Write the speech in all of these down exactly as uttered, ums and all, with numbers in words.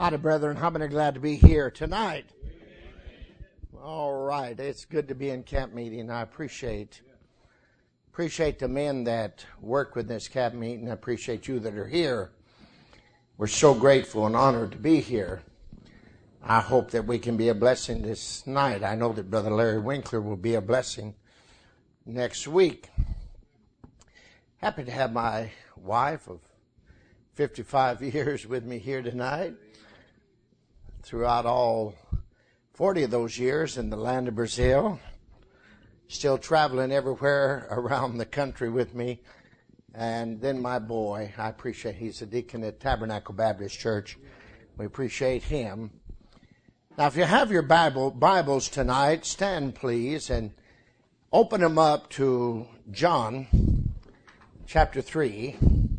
Howdy, brethren. How many glad to be here tonight? All right. It's good to be in camp meeting. I appreciate appreciate the men that work with this camp meeting. I appreciate you that are here. We're so grateful and honored to be here. I hope that we can be a blessing this night. I know that Brother Larry Winkler will be a blessing next week. Happy to have my wife of fifty-five years with me here tonight. Throughout all forty of those years in the land of Brazil, still traveling everywhere around the country with me. And then my boy, I appreciate, he's a deacon at Tabernacle Baptist Church. We appreciate him. Now, if you have your Bible Bibles tonight, stand please and open them up to John chapter three.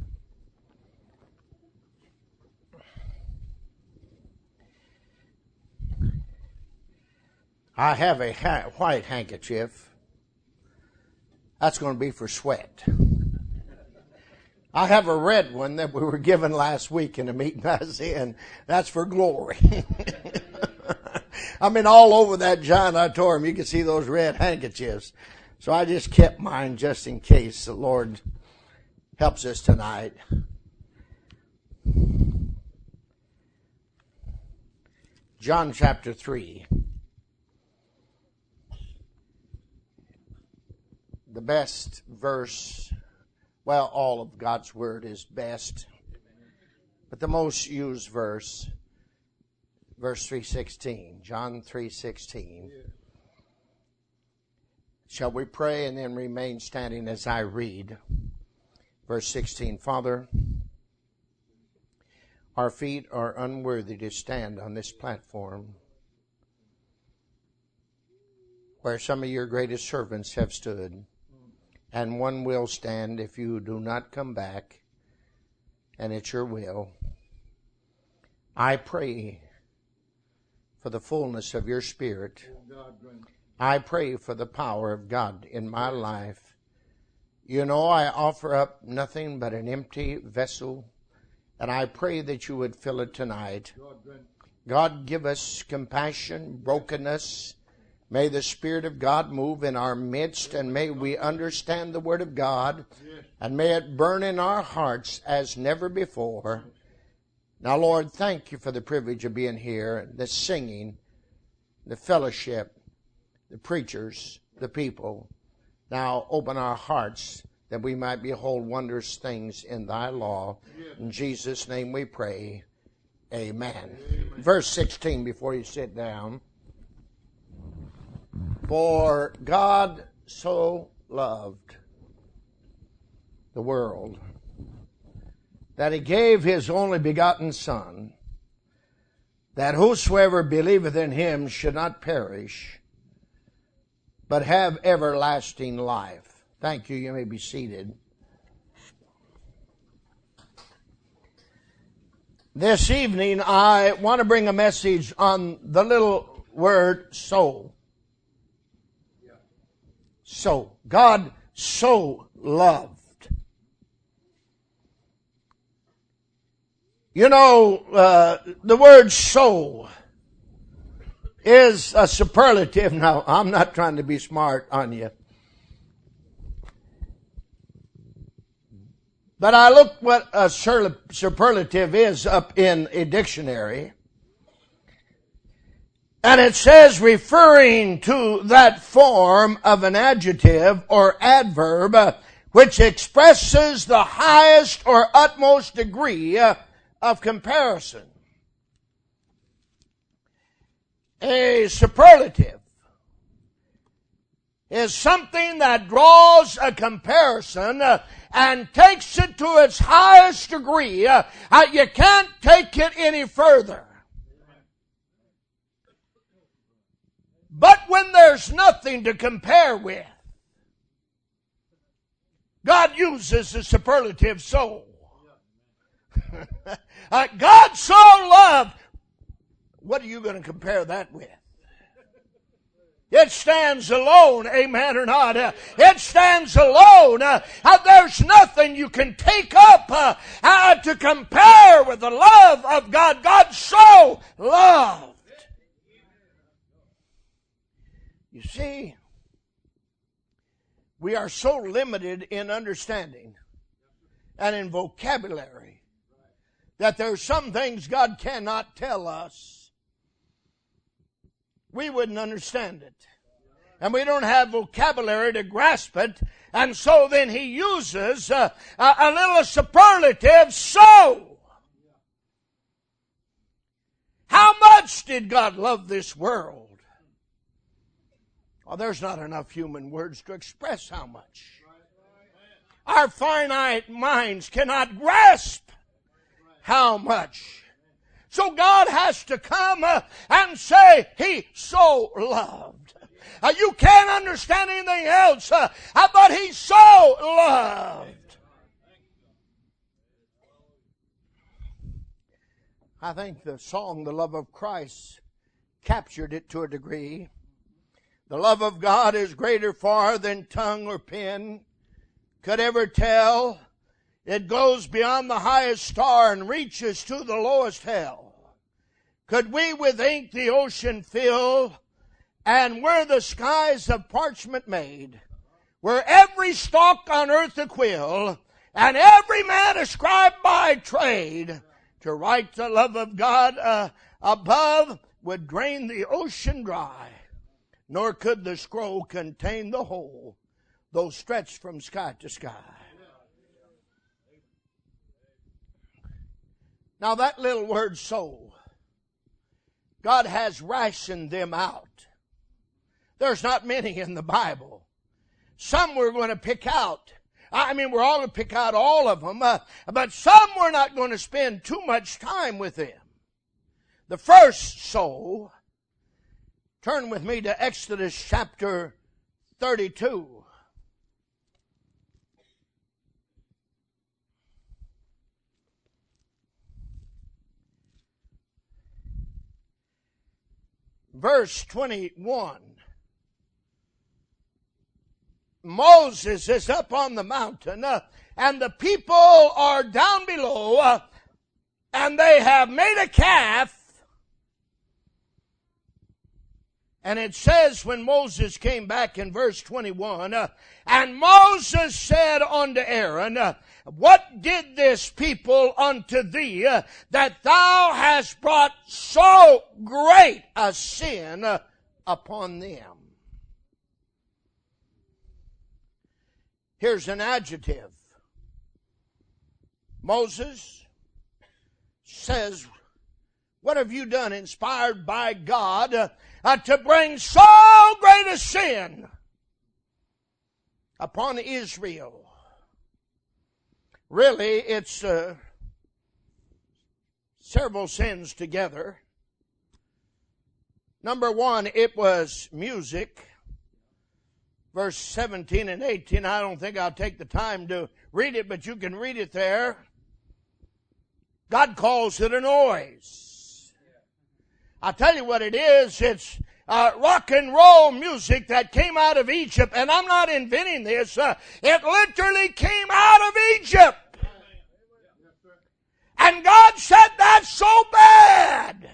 I have a ha- white handkerchief. That's going to be for sweat. I have a red one that we were given last week in a meeting I was in. That's for glory. I mean, all over that giant auditorium, you can see those red handkerchiefs. So I just kept mine just in case the Lord helps us tonight. John chapter three. The best verse, well, all of God's Word is best, but the most used verse, verse three sixteen, John three sixteen. Shall we pray and then remain standing as I read? Verse sixteen, Father, our feet are unworthy to stand on this platform where some of your greatest servants have stood. And one will stand if you do not come back, and it's your will. I pray for the fullness of your Spirit. I pray for the power of God in my life. You know, I offer up nothing but an empty vessel, and I pray that you would fill it tonight. God, give us compassion, brokenness. May the Spirit of God move in our midst, and may we understand the Word of God, and may it burn in our hearts as never before. Now, Lord, thank you for the privilege of being here, the singing, the fellowship, the preachers, the people. Now, open our hearts that we might behold wondrous things in thy law. In Jesus' name we pray. Amen. Amen. Verse sixteen, before you sit down. For God so loved the world that he gave his only begotten Son, that whosoever believeth in him should not perish, but have everlasting life. Thank you. You may be seated. This evening I want to bring a message on the little word soul. So, God so loved. You know, uh, the word so is a superlative. Now, I'm not trying to be smart on you. But I looked what a superlative is up in a dictionary. And it says, referring to that form of an adjective or adverb uh, which expresses the highest or utmost degree uh, of comparison. A superlative is something that draws a comparison uh, and takes it to its highest degree. Uh, uh, you can't take it any further. But when there's nothing to compare with, God uses the superlative so. uh, God so loved. What are you going to compare that with? It's stands alone, amen or not. Uh, it stands alone. Uh, uh, there's nothing you can take up uh, uh, to compare with the love of God. God so loved. You see, we are so limited in understanding and in vocabulary that there are some things God cannot tell us. We wouldn't understand it. And we don't have vocabulary to grasp it. And so then he uses uh, a, a little superlative, so. How much did God love this world? Well, there's not enough human words to express how much. Our finite minds cannot grasp how much. So God has to come uh, and say, He so loved. Uh, you can't understand anything else, uh, uh, but He so loved. I think the song, The Love of Christ, captured it to a degree. The love of God is greater far than tongue or pen could ever tell. It goes beyond the highest star and reaches to the lowest hell. Could we with ink the ocean fill, and were the skies of parchment made, were every stalk on earth a quill, and every man a scribe by trade, to write the love of God uh, above would drain the ocean dry, nor could the scroll contain the whole, though stretched from sky to sky. Now that little word soul, God has rationed them out. There's not many in the Bible. Some we're going to pick out. I mean, we're all going to pick out all of them, uh, but some we're not going to spend too much time with them. The first soul, turn with me to Exodus chapter thirty-two. Verse twenty-one. Moses is up on the mountain, uh, and the people are down below, uh, and they have made a calf. And it says when Moses came back in verse twenty-one, uh, and Moses said unto Aaron, uh, what did this people unto thee, uh, that thou hast brought so great a sin uh, upon them? Here's an adjective. Moses says, what have you done, inspired by God, uh, uh, to bring so great a sin upon Israel? Really, it's uh, several sins together. Number one, it was music. Verse seventeen and eighteen, I don't think I'll take the time to read it, but you can read it there. God calls it a noise. I'll tell you what it is. It's uh, rock and roll music that came out of Egypt. And I'm not inventing this. Uh, it literally came out of Egypt. And God said that's so bad.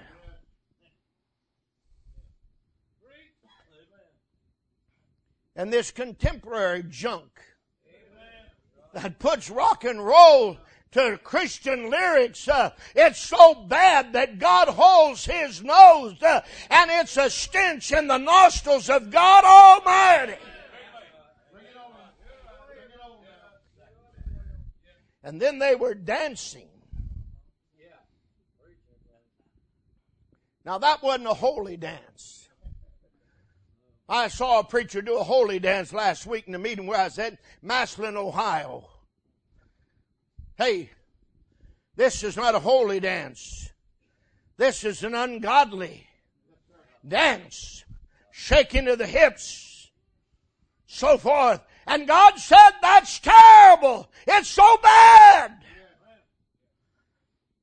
And this contemporary junk that puts rock and roll to Christian lyrics, uh, it's so bad that God holds His nose, uh, and it's a stench in the nostrils of God Almighty. And then they were dancing. Now that wasn't a holy dance. I saw a preacher do a holy dance last week in the meeting where I was at Massillon, Ohio. Hey, this is not a holy dance. This is an ungodly dance. Shaking of the hips. So forth. And God said that's terrible. It's so bad.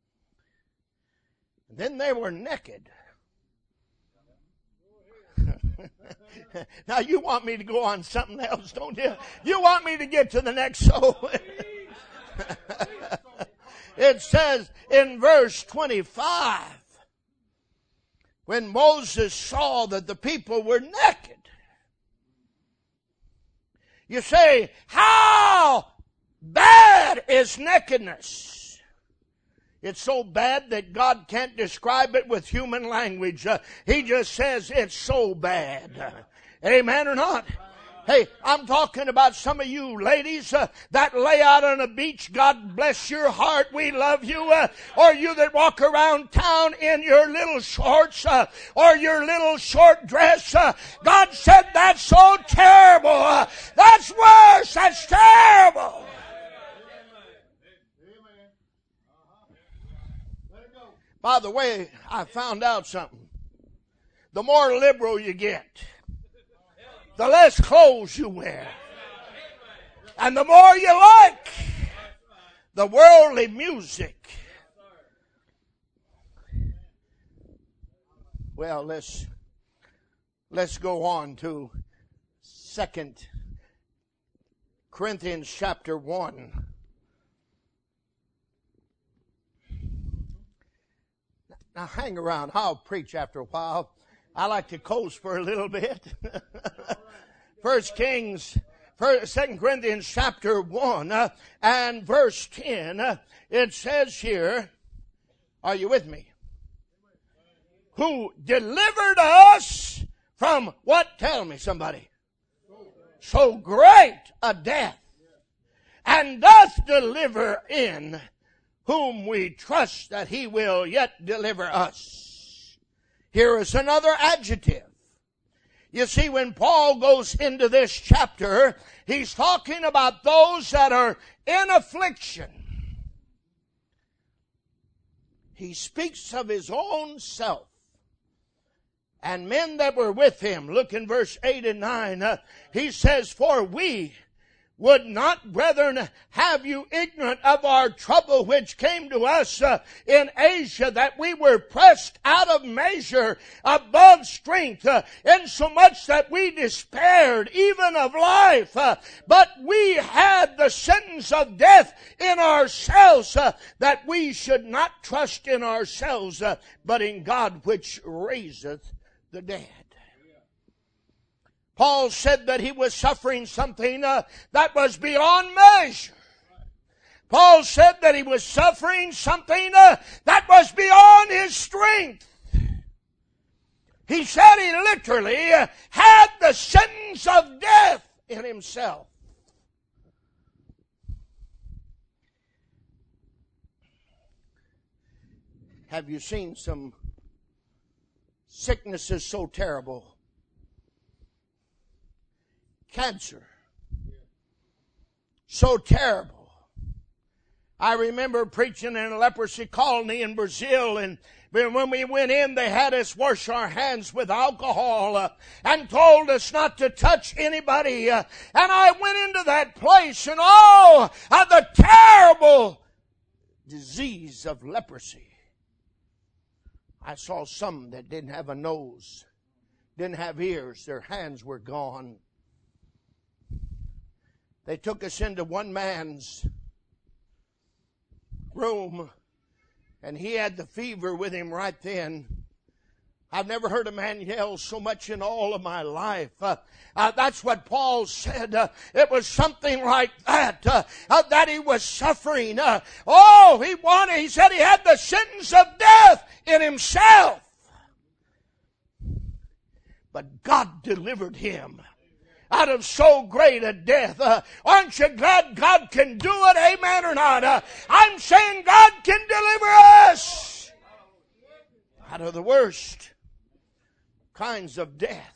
And then they were naked. Now you want me to go on something else, don't you? You want me to get to the next soul. It says in verse twenty-five, when Moses saw that the people were naked. You say, how bad is nakedness? It's so bad that God can't describe it with human language. Uh, he just says it's so bad. Uh, amen or not? Hey, I'm talking about some of you ladies uh, that lay out on a beach. God bless your heart. We love you. Uh, or you that walk around town in your little shorts uh, or your little short dress. Uh, God said that's so terrible. Uh, that's worse. That's terrible. By the way, I found out something. The more liberal you get, the less clothes you wear. And the more you like the worldly music. Well, let's let's go on to Second Corinthians chapter one. Now hang around. I'll preach after a while. I like to coast for a little bit. First Kings, First, Second Corinthians chapter one uh, and verse ten. Uh, it says here, are you with me? Who delivered us from what? Tell me, somebody. So great a death, and doth deliver in whom we trust that he will yet deliver us. Here is another adjective. You see, when Paul goes into this chapter, he's talking about those that are in affliction. He speaks of his own self and men that were with him. Look in verse eight and nine. Uh, he says, for we would not, brethren, have you ignorant of our trouble which came to us uh, in Asia, that we were pressed out of measure above strength, uh, insomuch that we despaired even of life. Uh, but we had the sentence of death in ourselves, uh, that we should not trust in ourselves, uh, but in God which raiseth the dead. Paul said that he was suffering something uh, that was beyond measure. Paul said that he was suffering something uh, that was beyond his strength. He said he literally uh, had the sentence of death in himself. Have you seen some sicknesses so terrible? Cancer. So terrible. I remember preaching in a leprosy colony in Brazil, and when we went in, they had us wash our hands with alcohol uh, and told us not to touch anybody. Uh, and I went into that place, and oh, uh, the terrible disease of leprosy. I saw some that didn't have a nose, didn't have ears, their hands were gone. They took us into one man's room, and he had the fever with him right then. I've never heard a man yell so much in all of my life. Uh, uh, that's what Paul said. Uh, it was something like that, uh, uh, that he was suffering. Uh, oh, he wanted, he said he had the sentence of death in himself. But God delivered him out of so great a death. Uh, aren't you glad God can do it? Amen or not? Uh, I'm saying God can deliver us out of the worst kinds of death.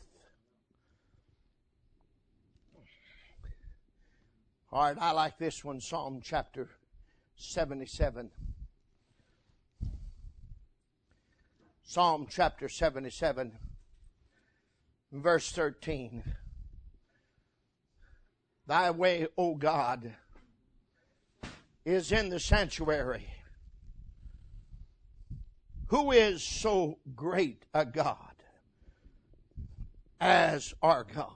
All right, I like this one, Psalm chapter seventy-seven. Psalm chapter seventy-seven, verse thirteen. Thy way, O God, is in the sanctuary. Who is so great a God? as our God.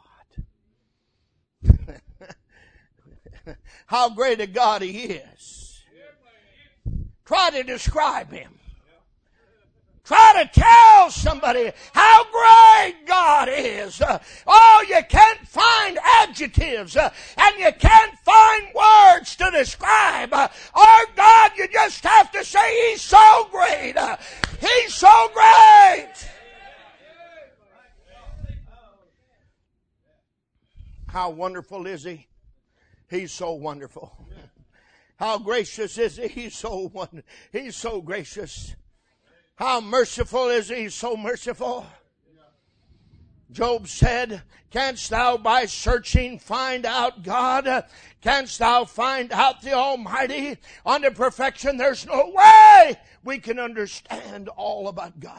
How great a God He is. Try to describe Him. Try to tell somebody how great God is. Uh, oh, you can't find adjectives uh, and you can't find words to describe uh, our God. You just have to say He's so great. Uh, he's so great. How wonderful is He? He's so wonderful. How gracious is He? He's so wonderful. He's so gracious. How merciful is He? He's so merciful. Job said, canst thou by searching find out God? Canst thou find out the Almighty? Unto perfection there's no way we can understand all about God.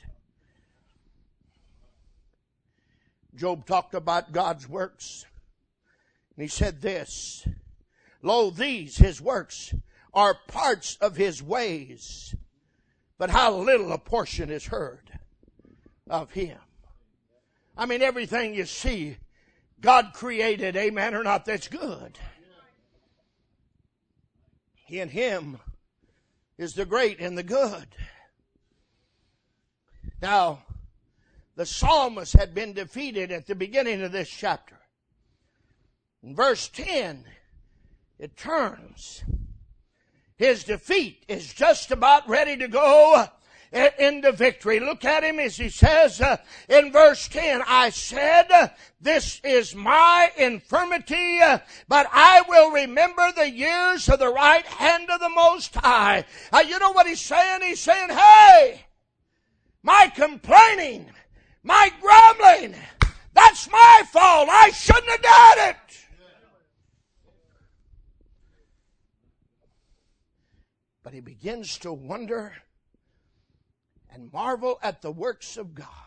Job talked about God's works. And he said this, lo, these, His works, are parts of His ways. But how little a portion is heard of Him. I mean, everything you see, God created, amen or not, that's good. In Him is the great and the good. Now, the psalmist had been defeated at the beginning of this chapter. In verse ten, it turns. His defeat is just about ready to go into victory. Look at him as he says uh, in verse ten, I said, this is my infirmity, uh, but I will remember the years of the right hand of the Most High. Uh, you know what he's saying? He's saying, hey, my complaining, my grumbling, that's my fault. I shouldn't have done it. But he begins to wonder and marvel at the works of God.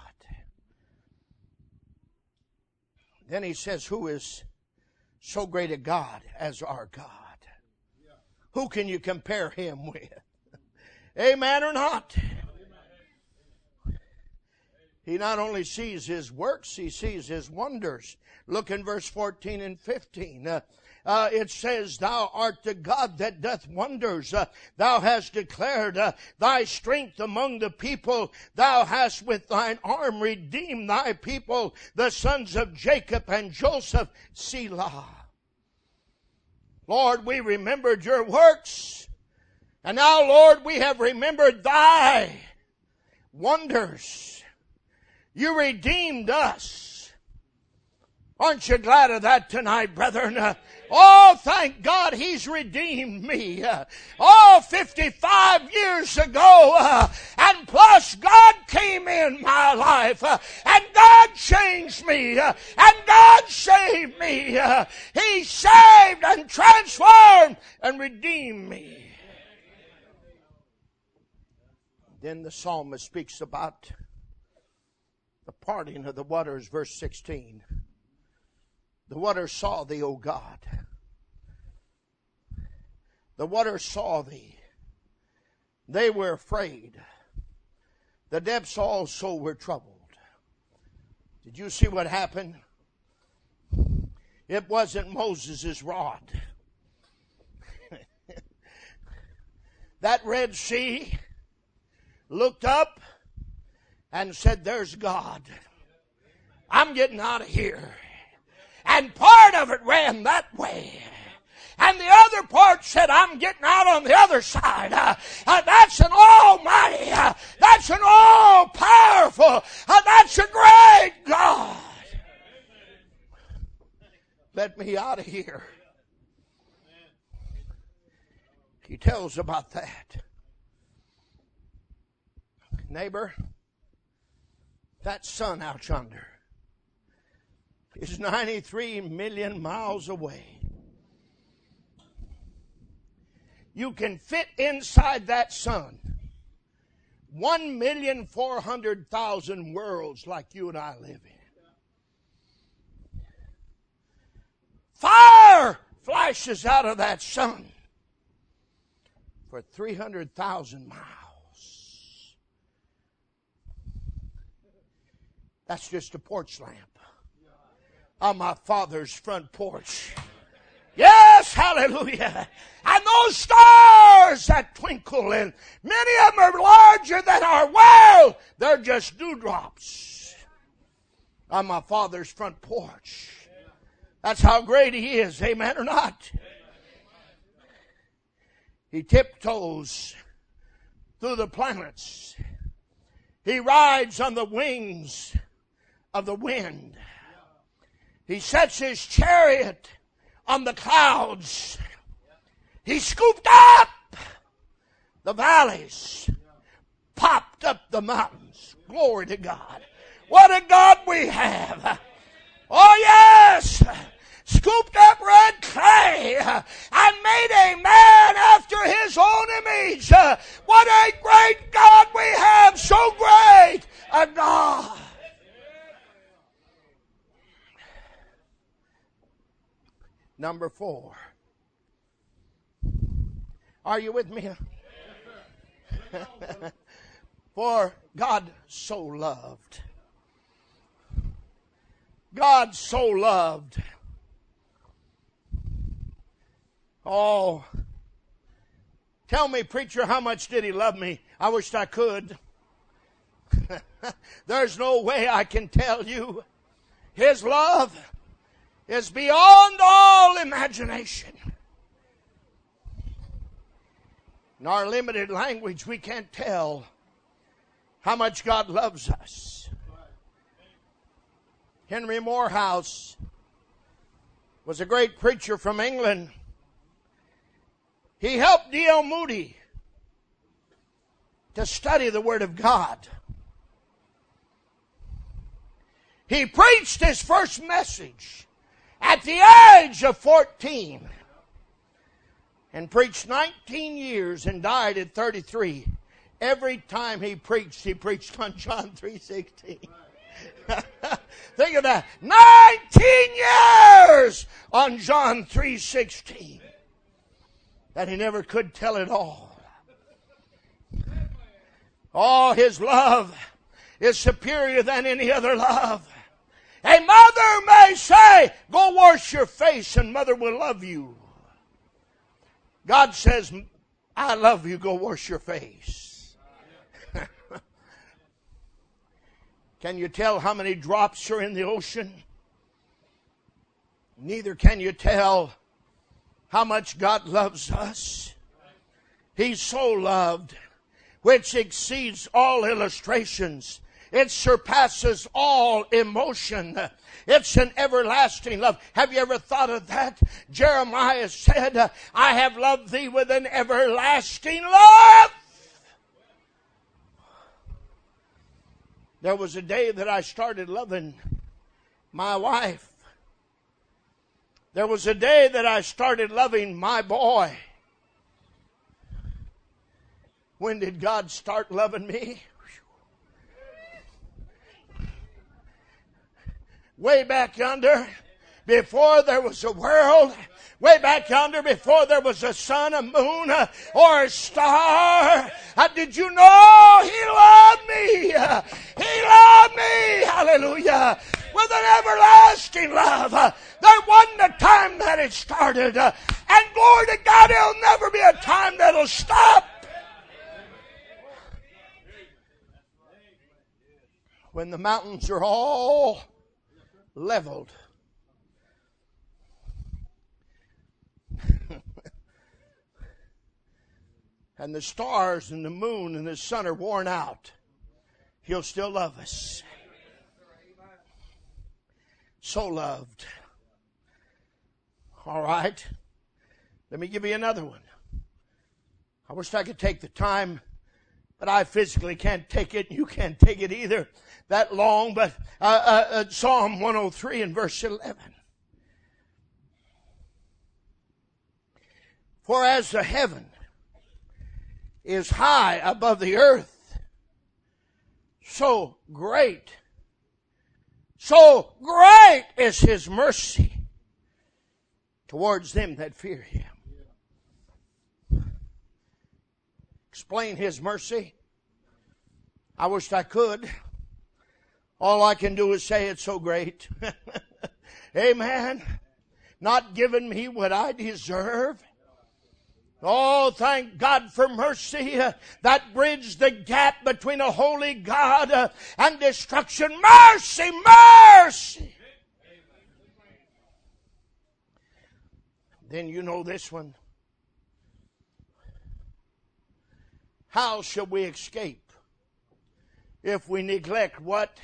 Then he says, who is so great a God as our God? Yeah. Who can you compare Him with? Amen or not? Amen. He not only sees His works, He sees His wonders. Look in verse fourteen and fifteen. Uh, Uh, it says, thou art the God that doth wonders. Uh, thou hast declared uh, thy strength among the people. Thou hast with thine arm redeemed thy people, the sons of Jacob and Joseph, Selah. Lord, we remembered your works. And now, Lord, we have remembered thy wonders. You redeemed us. Aren't you glad of that tonight, brethren? Uh, oh, thank God He's redeemed me. Uh, oh, fifty-five years ago. Uh, and plus God came in my life. Uh, and God changed me. Uh, and God saved me. Uh, he saved and transformed and redeemed me. Then the psalmist speaks about the parting of the waters, verse sixteen. The waters saw thee, O God. The waters saw thee. They were afraid. The depths also were troubled. Did you see what happened? It wasn't Moses' rod. That Red Sea looked up and said, there's God. I'm getting out of here. And part of it ran that way. And the other part said, I'm getting out on the other side. Uh, uh, that's an almighty, uh, that's an all-powerful, uh, that's a great God. Let me out of here. He tells about that. Neighbor, that sun out yonder is ninety-three million miles away. You can fit inside that sun one million four hundred thousand worlds like you and I live in. Fire flashes out of that sun for three hundred thousand miles. That's just a porch lamp on my Father's front porch. Yes, hallelujah. And those stars that twinkle, and many of them are larger than our world. They're just dewdrops on my Father's front porch. That's how great He is, amen or not? He tiptoes through the planets. He rides on the wings of the wind. He sets His chariot on the clouds. He scooped up the valleys, popped up the mountains. Glory to God. What a God we have. Oh yes, scooped up red clay and made a man after His own image. What a great God we have, so great a God. Number four. Are you with me? For God so loved. God so loved. Oh, tell me, preacher, how much did He love me? I wished I could. There's no way I can tell you. His love is beyond all imagination. In our limited language, we can't tell how much God loves us. Henry Morehouse was a great preacher from England. He helped D L Moody to study the Word of God. He preached his first message at the age of fourteen and preached nineteen years and died at thirty-three. Every time he preached, he preached on John three sixteen. Think of that. nineteen years on John three sixteen. That he never could tell it all. Oh, His love is superior than any other love. A mother may say, go wash your face and mother will love you. God says, I love you, go wash your face. Can you tell how many drops are in the ocean? Neither can you tell how much God loves us. He's so loved, which exceeds all illustrations. It surpasses all emotion. It's an everlasting love. Have you ever thought of that? Jeremiah said, I have loved thee with an everlasting love. There was a day that I started loving my wife. There was a day that I started loving my boy. When did God start loving me? Way back yonder, before there was a world. Way back yonder, before there was a sun, a moon, or a star. Uh, did you know He loved me? Uh, he loved me. Hallelujah. With an everlasting love. Uh, there wasn't a time that it started. Uh, and glory to God, there'll never be a time that'll stop. When the mountains are all leveled. And the stars and the moon and the sun are worn out, He'll still love us. So loved. All right. Let me give you another one. I wish I could take the time, but I physically can't take it. You can't take it either that long. But uh, uh, uh, Psalm one oh three and verse eleven. For as the heaven is high above the earth, so great, so great is His mercy towards them that fear Him. Explain His mercy? I wished I could. All I can do is say it's so great. Amen. Not giving me what I deserve. Oh, thank God for mercy uh, that bridged the gap between a holy God uh, and destruction. Mercy, mercy. Then you know this one. How shall we escape if we neglect what?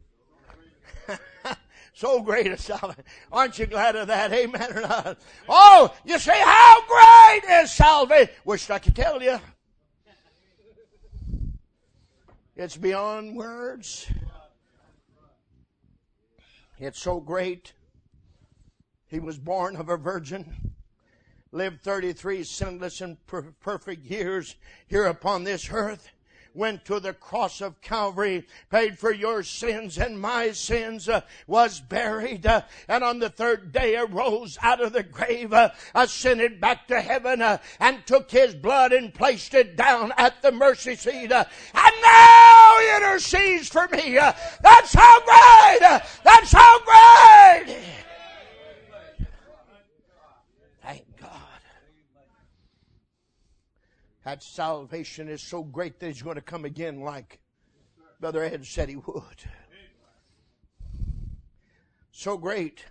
So great a salvation. Aren't you glad of that? Amen or not? Oh, you say, how great is salvation? Wish I could tell you. It's beyond words. It's so great. He was born of a virgin, lived thirty-three sinless and per- perfect years here upon this earth, went to the cross of Calvary, paid for your sins and my sins, uh, was buried, uh, and on the third day arose out of the grave, uh, ascended back to heaven, uh, and took his blood and placed it down at the mercy seat, uh, and now he intercedes for me. Uh, that's how great! Uh, that's how great! Thank God. That salvation is so great that he's going to come again like Brother Ed said he would. So great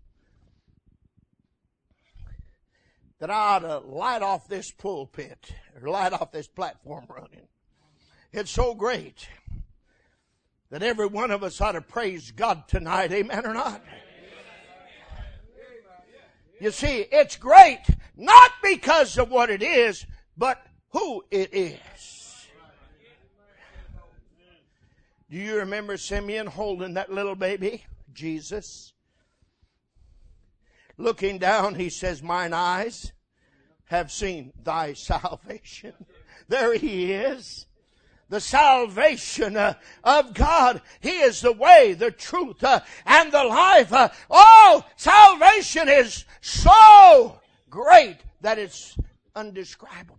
that I ought to light off this pulpit or light off this platform running. It's so great that every one of us ought to praise God tonight. Amen or not? You see, it's great not because of what it is, but who it is. Do you remember Simeon holding that little baby, Jesus? Looking down, he says, mine eyes have seen thy salvation. There he is. The salvation uh, of God. He is the way, the truth, uh, and the life. Uh, oh, salvation is so great that it's undescribable.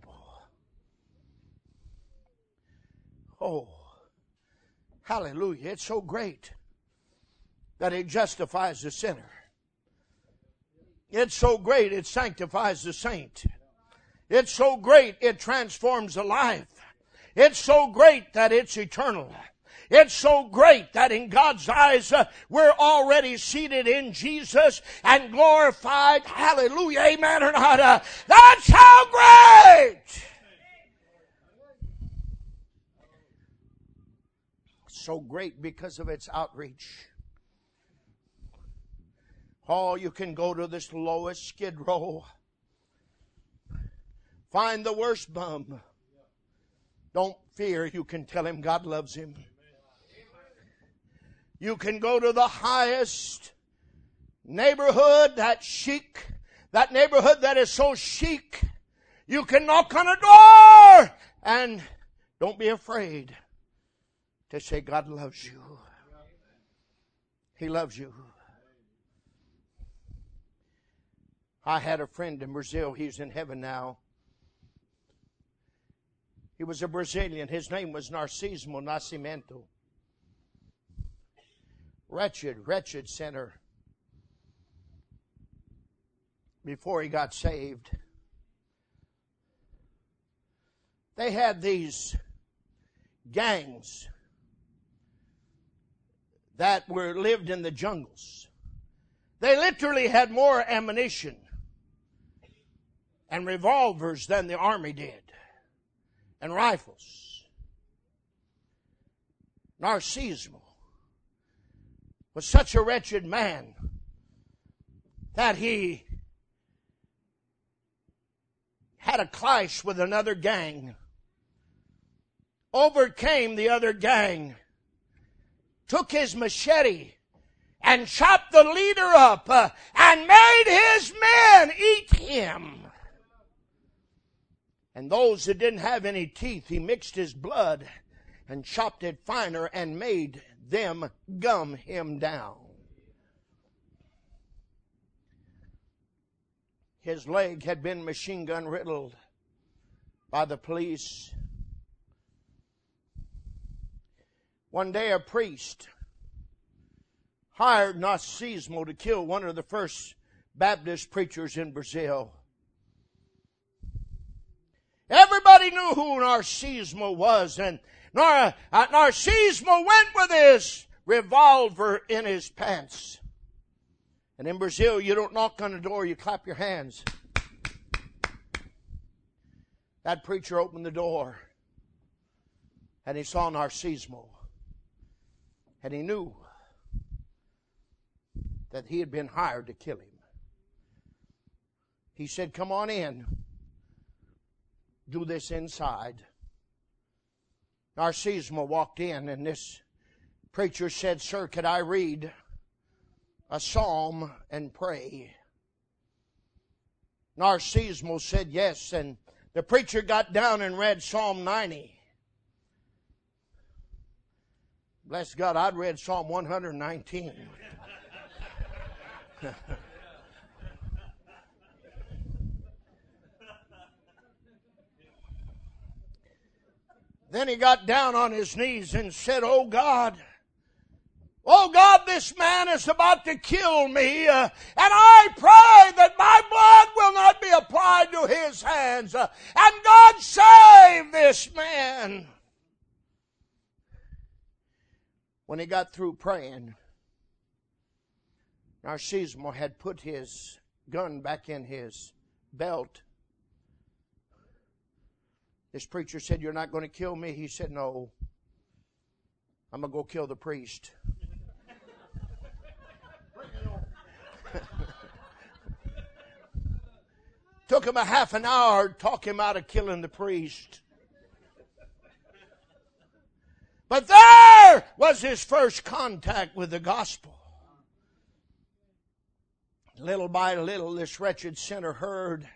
Oh, hallelujah. It's so great that it justifies the sinner. It's so great it sanctifies the saint. It's so great it transforms the life. It's so great that it's eternal. It's so great that in God's eyes uh, we're already seated in Jesus and glorified. Hallelujah. Amen or not? Uh, that's how great. So great because of its outreach. Oh, you can go to this lowest skid row. Find the worst bum. Don't fear, you can tell him God loves him. You can go to the highest neighborhood, that chic, that neighborhood that is so chic. You can knock on a door and don't be afraid to say God loves you. He loves you. I had a friend in Brazil. He's in heaven now. He was a Brazilian. His name was Narcismo Nascimento. Wretched, wretched sinner. Before he got saved, they had these gangs that were lived in the jungles. They literally had more ammunition and revolvers than the army did, and rifles. Narcismo was such a wretched man that he had a clash with another gang, overcame the other gang, took his machete and chopped the leader up uh, and made his men eat him. And those that didn't have any teeth, he mixed his blood and chopped it finer and made them gum him down. His leg had been machine gun riddled by the police. One day a priest hired Narcismo to kill one of the first Baptist preachers in Brazil. Everybody knew who Narcismo was, and Nar- uh, Narcismo went with his revolver in his pants. And in Brazil, you don't knock on the door, you clap your hands. That preacher opened the door, and he saw Narcismo, and he knew that he had been hired to kill him. He said, "Come on in. Do this inside." Narcismo walked in, and this preacher said, "Sir, could I read a psalm and pray?" Narcismo said yes, and the preacher got down and read Psalm ninety. Bless God, I'd read Psalm one hundred nineteen. Then he got down on his knees and said, "Oh God, oh God, this man is about to kill me, uh, and I pray that my blood will not be applied to his hands. Uh, and God save this man." When he got through praying, Narcismo had put his gun back in his belt. This preacher said, "You're not going to kill me?" He said, "No, I'm going to go kill the priest." Took him a half an hour to talk him out of killing the priest. But there was his first contact with the gospel. Little by little, this wretched sinner heard.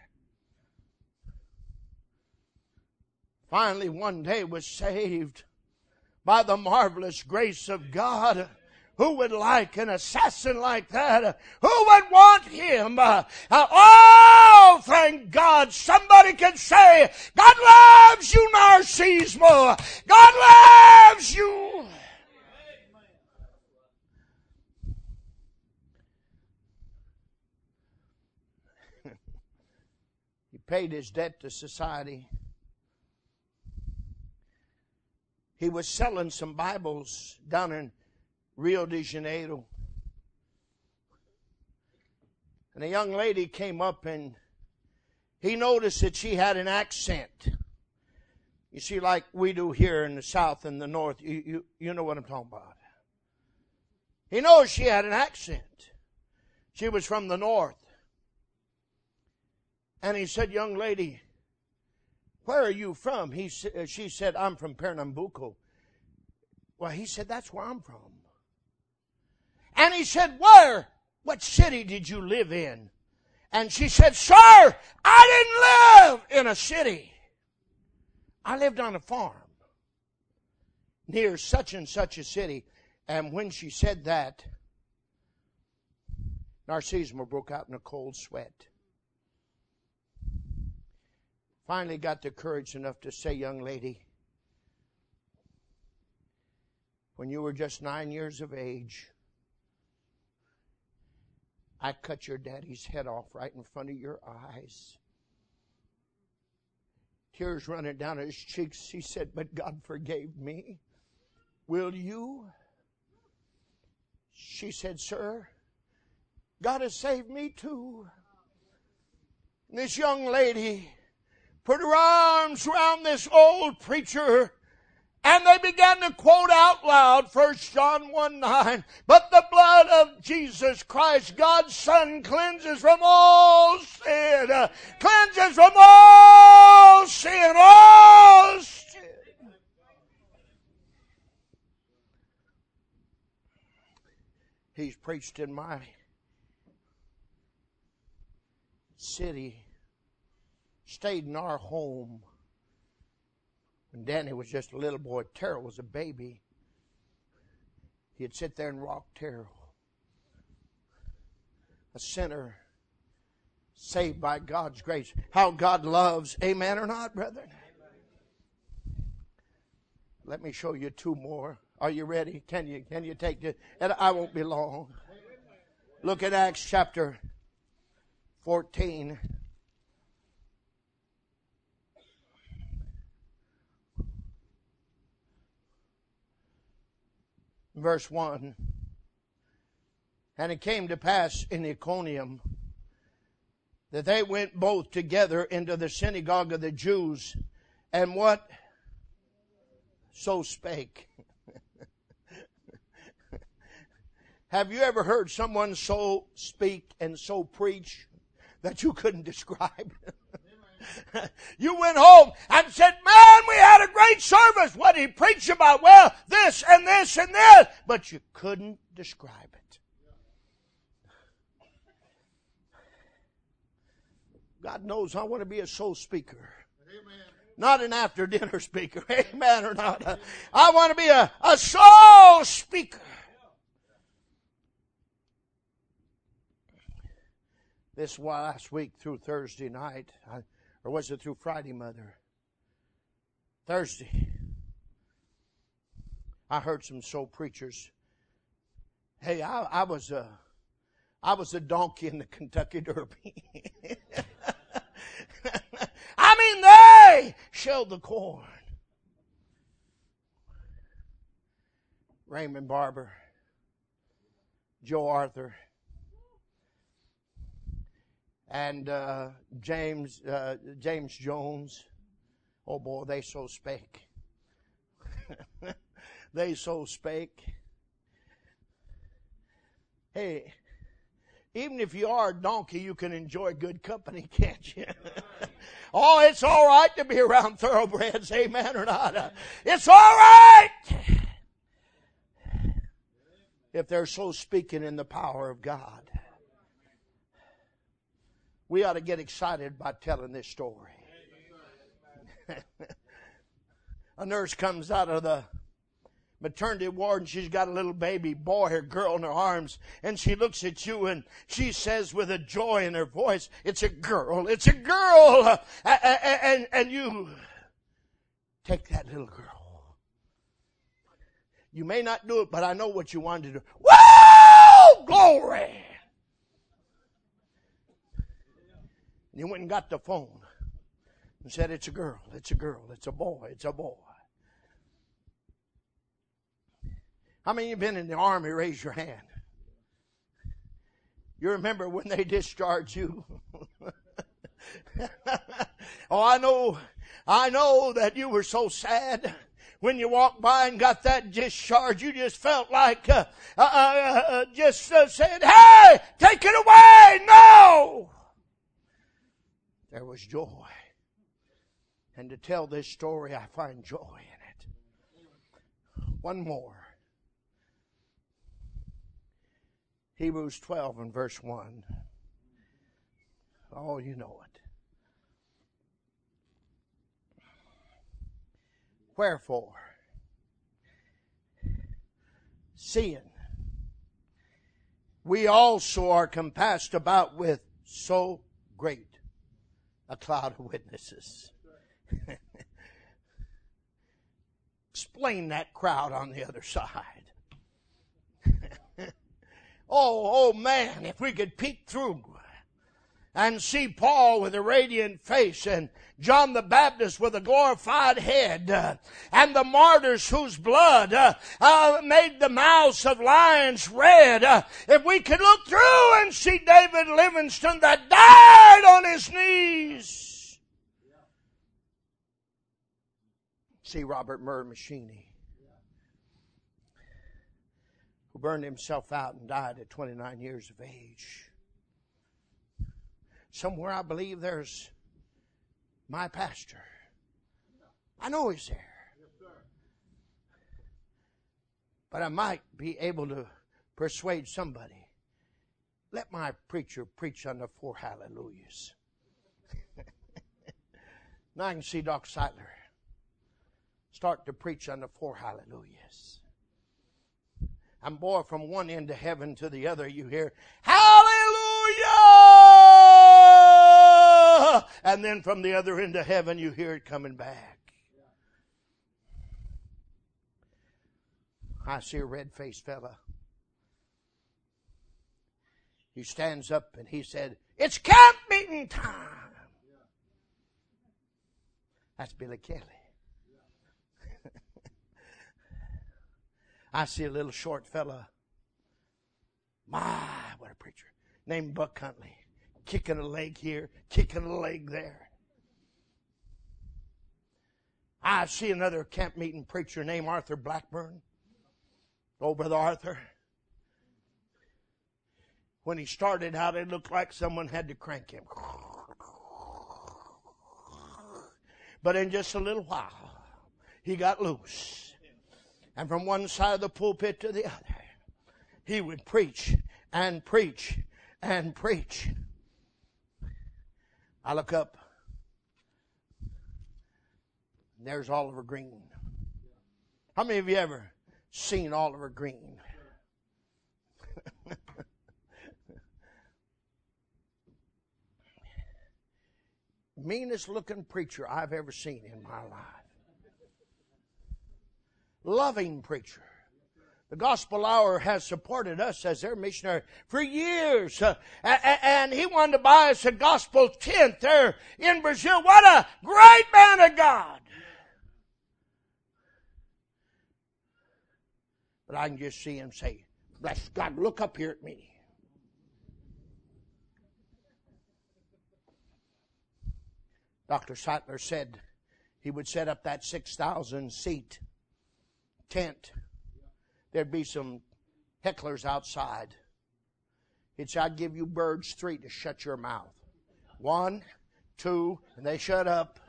Finally, one day was saved by the marvelous grace of God. Who would like an assassin like that? Who would want him? Uh, uh, oh, thank God somebody can say, "God loves you, Narcismo. God loves you." He paid his debt to society. He was selling some Bibles down in Rio de Janeiro. And a young lady came up, and he noticed that she had an accent. You see, like we do here in the South and the North. You, you, you know what I'm talking about. He knows she had an accent. She was from the North. And he said, "Young lady, where are you from?" He, she said, "I'm from Pernambuco." Well, he said, "That's where I'm from." And he said, "Where? What city did you live in?" And she said, "Sir, I didn't live in a city. I lived on a farm near such and such a city." And when she said that, Narcismo broke out in a cold sweat. Finally got the courage enough to say, "Young lady, when you were just nine years of age, I cut your daddy's head off right in front of your eyes." Tears running down his cheeks. He said, "But God forgave me. Will you?" She said, "Sir, God has saved me too." And this young lady put her arms around this old preacher, and they began to quote out loud First John one nine. "But the blood of Jesus Christ, God's Son, cleanses from all sin. Uh, cleanses from all sin. All sin." He's preached in my city. Stayed in our home. When Danny was just a little boy, Terrell was a baby. He'd sit there and rock Terrell. A sinner saved by God's grace. How God loves. Amen or not, brethren? Let me show you two more. Are you ready? Can you can you take it? And I won't be long. Look at Acts chapter fourteen. Verse one. And it came to pass in Iconium that they went both together into the synagogue of the Jews, and what? So spake. Have you ever heard someone so speak and so preach that you couldn't describe? You went home and said, man, we had a great service. What did he preach about? Well, this and this and this. But you couldn't describe it. God knows I want to be a soul speaker. Amen. Not an after dinner speaker. Amen or not. I want to be a, a soul speaker. This last week through Thursday night, I, or was it through Friday, Mother? Thursday. I heard some soul preachers. Hey, I, I was a, I was a donkey in the Kentucky Derby. I mean, they shelled the corn. Raymond Barber, Joe Arthur, and uh, James uh, James Jones. Oh boy, they so spake. They so spake. Hey, even if you are a donkey, you can enjoy good company, can't you? Oh, it's all right to be around thoroughbreds, amen or not. It's all right if they're so speaking in the power of God. We ought to get excited by telling this story. A nurse comes out of the maternity ward and she's got a little baby boy or girl in her arms, and she looks at you and she says with a joy in her voice, it's a girl, it's a girl. And, and, and you take that little girl. You may not do it, but I know what you wanted to do. Whoa! Glory! You went and got the phone and said, it's a girl, it's a girl, it's a boy, it's a boy. How many of you been in the army? Raise your hand. You remember when they discharged you? Oh, I know, I know that you were so sad when you walked by and got that discharge. You just felt like uh, uh, uh, just uh, saying, hey, take it away, no! There was joy. And to tell this story, I find joy in it. One more. Hebrews twelve and verse one. Oh, you know it. Wherefore, seeing we also are compassed about with so great a cloud of witnesses. Explain that crowd on the other side. Oh, oh man, if we could peek through and see Paul with a radiant face and John the Baptist with a glorified head uh, and the martyrs whose blood uh, uh, made the mouths of lions red. Uh, if we could look through and see David Livingstone that died on his knees. See Robert Murray Machini, who burned himself out and died at twenty-nine years of age. Somewhere I believe there's my pastor. I know he's there. But I might be able to persuade somebody. Let my preacher preach on the four hallelujahs. Now I can see Doctor Seidler start to preach on the four hallelujahs. And boy, from one end of heaven to the other, you hear, hallelujah! And then from the other end of heaven, you hear it coming back. I see a red-faced fella. He stands up and he said, "It's camp meeting time." That's Billy Kelly. I see a little short fella. My, what a preacher. Named Buck Huntley. Kicking a leg here, kicking a leg there. I see another camp meeting preacher named Arthur Blackburn. Oh, Brother Arthur. When he started out, it looked like someone had to crank him. But in just a little while, he got loose. And from one side of the pulpit to the other, he would preach and preach and preach. I look up. And there's Oliver Green. How many of you ever seen Oliver Green? Meanest looking preacher I've ever seen in my life. Loving preacher. The Gospel Hour has supported us as their missionary for years. Uh, and he wanted to buy us a gospel tent there in Brazil. What a great man of God. But I can just see him say, "Bless God, look up here at me." Doctor Seitler said he would set up that six thousand seat tent. There'd be some hecklers outside. He'd say, "I'd give you birds three to shut your mouth. One, two," and they shut up.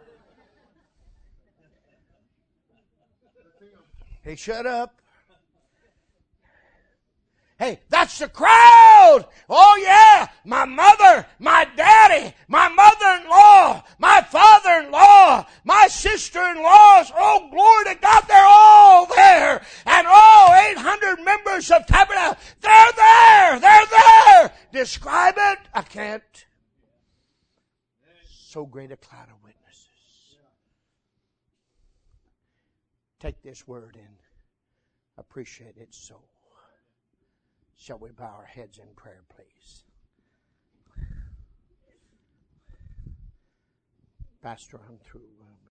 They shut up. Hey, that's the crowd. Oh yeah, my mother, my daddy, my mother-in-law, my father-in-law, my sister-in-laws. Oh, glory to God, they're all there. And all eight hundred members of Tabernacle, they're there, they're there. Describe it, I can't. So great a cloud of witnesses. Take this word and appreciate it so. Shall we bow our heads in prayer, please? Pastor, I'm through.